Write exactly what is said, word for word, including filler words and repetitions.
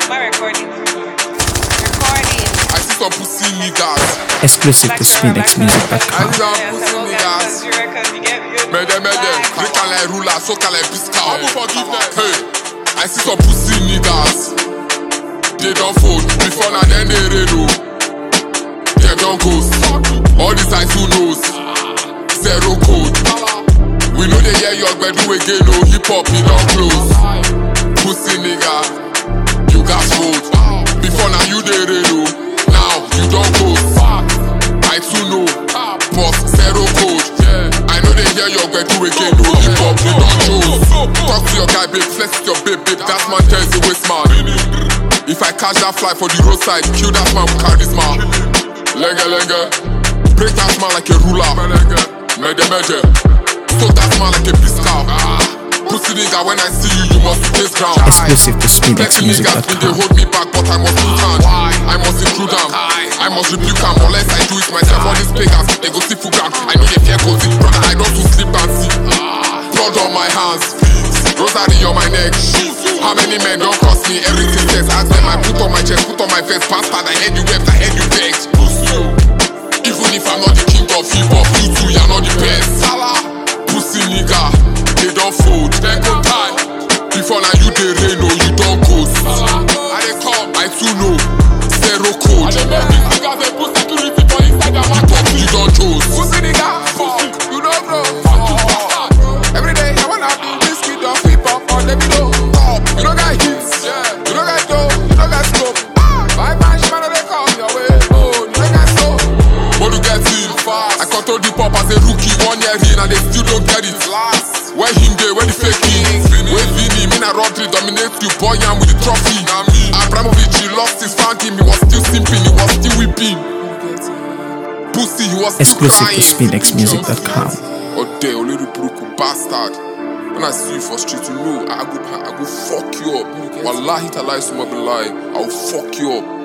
Am I recording? Recording. I see some pussy niggas. Exclusive to spinx music dot com. I see some pussy niggas. Mede mede, they can like ruler, so can like biscuit. I will forgive them. Hey, I see some pussy niggas. They don't fold before now then they redo. They don't ghost. All these guys who knows zero code. We know they hear your bedu again. No hip hop, he don't close. Pussy nigga, you got fold. Before now you they redo. Now you don't ghost. I too know, boss zero code. I know they hear your bedu again. No hip hop, he don't close. Talk to your guy, babe. Flex with your babe, babe. That man tells you waste man. If I catch that fly for the roadside, kill that man with charisma. Lenge lenge, break that man like a ruler. Mede mede, soak that man like a biscow. Pussy nigga, when I see you, you must taste ground. Exclusive to spinx music dot Niggas, they com. hold me back, but I must put hand. I must include them. I must rebuke them, unless I do it myself. All these pagans, they go see fugan. I know they fear cozy, brother. I don't to sleep and see. Blood on my hands, rosary on my neck. How many men don't cost me everything? Says ask them, I put on my chest, put on my face. Bastard, I heard you wept, I heard you begged. Even if I'm not the king of hip hop, you two, you're not the best. Salah, pussy nigga, they don't fold. Then go time. Before now you they rain, oh, you don't ghost. I they come, I too know, zero code. I they make these niggas, they put security for inside their hip hop, you don't chose. Pussy nigga, fuck, you don't know. Fuck you, bastard. Every day I wanna do this kid of hip hop, on the video. You don't got hits, yeah. You don't got dough, you don't got scope. My man, she man, they come your way. Oh, you don't got soap. But you get in fast. I control the pop as a rookie, one year in, and they still don't get it. Last, where him there, where the fake king. Where Vinny, me na Rodri dominate you, boy, I'm with the trophy. Abramovich, he lost his fountain, he was still simping, he was still weeping. Pussy, he was still Exclusive crying. to spinx music dot com. Oh, there, a little broke bastard. When I see you for street, you know I go, I go fuck you up. Wallahi, ta lie, suma be lie. I'll fuck you up.